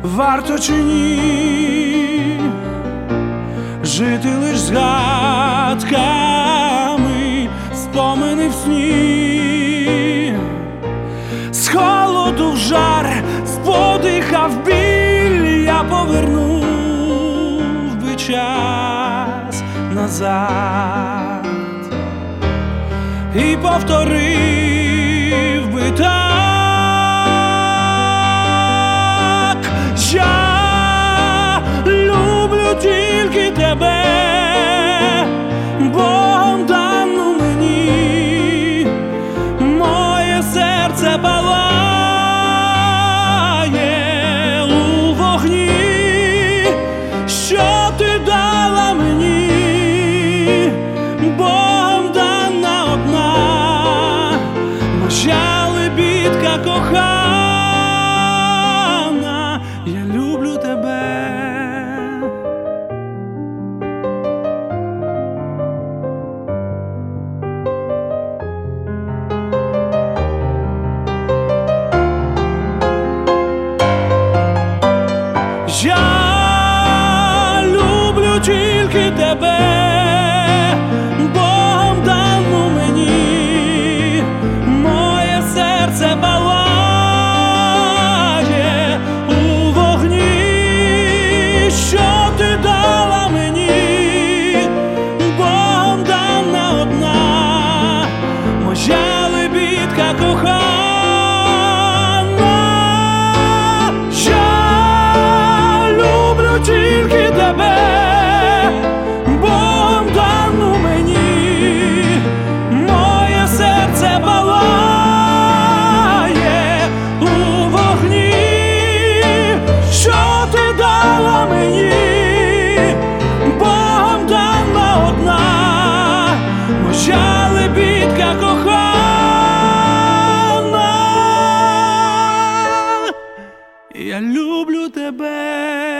варто чи ні жити лиш згадками, спомини в сні, з холоду в жар, з подиха в біль я повернув би час назад і повторив би так. Я люблю тільки тебе, Богом дану мені, моє серце палає у вогні, що ти дала мені, Богом дана одна, моя лебідка кохана. Я люблю тебе. Я люблю тільки тебе, Богом дану мені, моє серце палає у вогні, що ти дала мені, Богом дана одна, моя лебідка кохана. Тільки тебе, Богом дану мені, моє серце палає у вогні, що ти дала мені, Богом дана одна, моя лебідка кохана. Я люблю тебе.